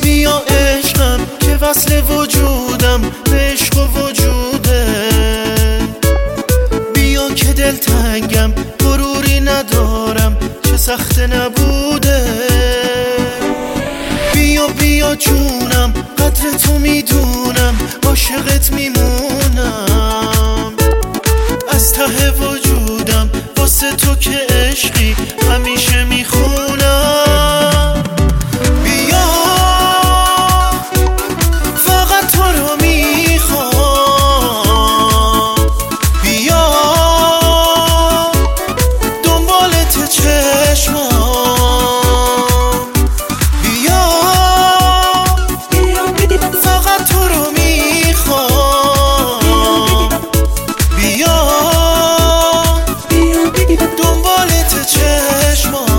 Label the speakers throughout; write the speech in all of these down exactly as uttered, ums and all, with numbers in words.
Speaker 1: بیا عشقم که وصل وجودم به عشق و وجوده. بیا که دل تنگم غروری ندارم چه سخت نبوده. بیا بیا جونم قدر تو میدونم عاشقت میمونم. از ته وجودم واسه تو که عشقی همیشه میخونم. بیا فقط تو رو میخوام. بیا دنبالت چشمام. بیا فقط تو رو میخوام. بیا دنبالت چشمام.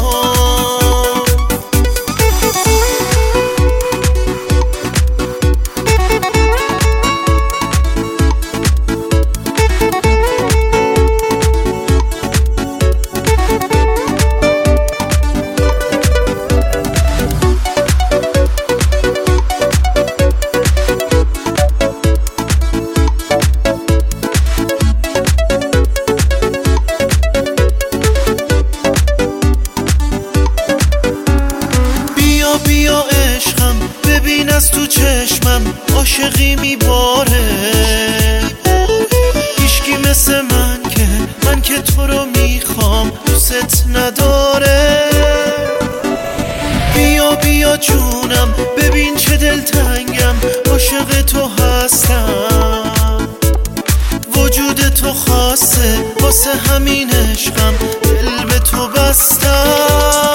Speaker 1: بیا عشقم ببین از تو چشمم عاشقی میباره. هیچکی مثل من که من که تو رو میخوام دوست نداره. بیا بیا جونم ببین چه دلتنگم عاشق تو هستم. وجود تو خاصه واسه همین عشقم دل به تو بستم.